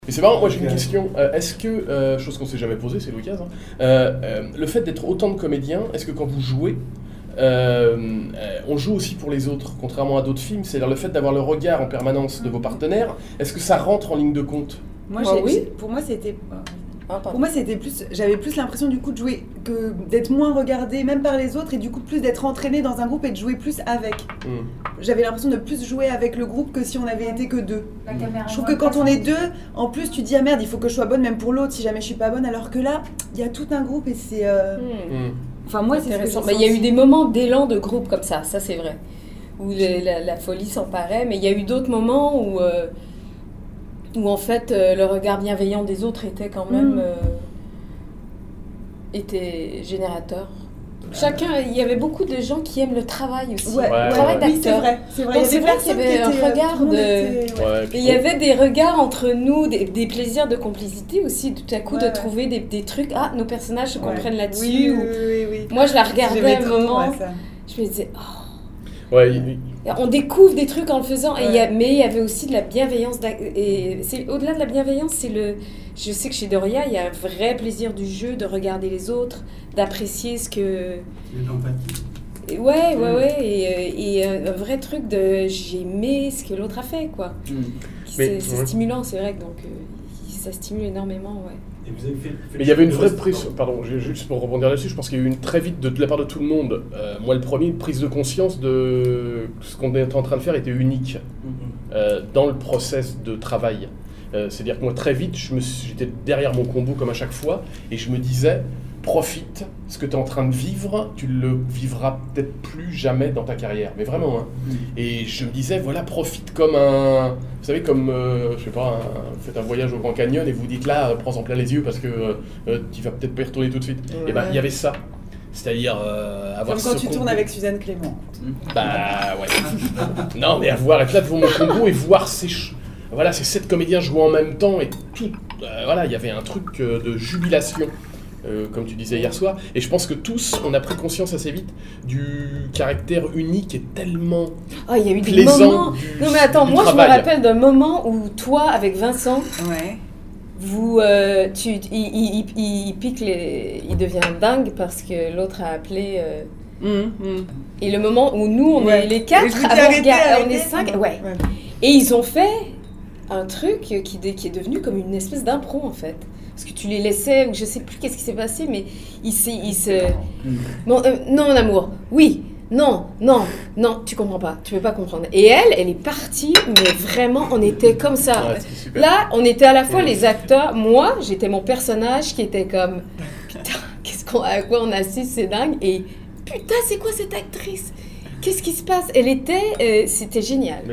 Et c'est marrant, moi j'ai une question. Est-ce que, chose qu'on s'est jamais posée, c'est l'occasion, le fait d'être autant de comédiens, est-ce que quand vous jouez, on joue aussi pour les autres, contrairement à d'autres films, c'est-à-dire le fait d'avoir le regard en permanence de vos partenaires, est-ce que ça rentre en ligne de compte? Moi, oui. Pour moi, c'était plus, j'avais plus l'impression du coup de jouer, que d'être moins regardée même par les autres et du coup plus d'être entraînée dans un groupe et de jouer plus avec. J'avais l'impression de plus jouer avec le groupe que si on avait été que deux. Je trouve que quand on est deux, en plus tu dis ah merde, il faut que je sois bonne même pour l'autre si jamais je suis pas bonne, alors que là, il y a tout un groupe et c'est... Enfin moi c'est intéressant. Il y a eu des moments d'élan de groupe comme ça c'est vrai, où la folie s'emparait, mais il y a eu d'autres moments où en fait le regard bienveillant des autres était quand même était générateur. Chacun, il y avait beaucoup de gens qui aiment le travail aussi, le travail d'acteur. Oui, c'est vrai. Donc c'est vrai qu'il y avait un regard et il y avait des regards entre nous, des plaisirs de complicité aussi, tout à coup de trouver des trucs. Ah, nos personnages se comprennent là-dessus. Oui. Moi, je la regardais à un moment, je me disais, oh. On découvre des trucs en le faisant, mais il y avait aussi de la bienveillance. Et c'est au-delà de la bienveillance, je sais que chez Doria, il y a un vrai plaisir du jeu, de regarder les autres, d'apprécier ce que... L'empathie. Ouais, et un vrai truc de j'ai aimé ce que l'autre a fait, quoi. C'est stimulant, c'est vrai, donc ça stimule énormément, Et vous avez fait mais il y avait une vraie prise, pardon, juste pour rebondir là-dessus, je pense qu'il y a eu une très vite, de la part de tout le monde, moi le premier, une prise de conscience de ce qu'on était en train de faire était unique dans le process de travail. C'est-à-dire que moi très vite, j'étais derrière mon combo comme à chaque fois, et je me disais, profite, ce que tu es en train de vivre, tu le vivras peut-être plus jamais dans ta carrière, mais vraiment. Hein. Et je me disais, voilà, profite comme vous savez, comme, je sais pas, vous faites un voyage au Grand Canyon et vous dites là, prends-en plein les yeux parce que tu vas peut-être pas y retourner tout de suite. Et ben, il y avait ça. C'est-à-dire avoir comme quand tu tournes avec Suzanne Clément. Bah ouais. Non, mais avoir être là devant mon combo et voir ces 7 comédiens jouer en même temps et tout. Voilà, il y avait un truc de jubilation. Comme tu disais hier soir, et je pense que tous, on a pris conscience assez vite du caractère unique et tellement il y a eu des plaisant moments. Non mais attends, moi je me rappelle d'un moment où toi, avec Vincent, il pique il devient dingue parce que l'autre a appelé. Et le moment où nous, on est les 4, on est 5, et ils ont fait un truc qui est devenu comme une espèce d'impro en fait. Parce que tu les laissais, ou je sais plus qu'est-ce qui s'est passé, mais il se... Non, mon amour, oui, non, tu comprends pas, tu peux pas comprendre. Et elle est partie, mais vraiment, on était comme ça. Là, on était à la fois les acteurs, moi, j'étais mon personnage qui était comme, putain, à quoi on assiste, c'est dingue, et putain, c'est quoi cette actrice? Qu'est-ce qui se passe? C'était génial.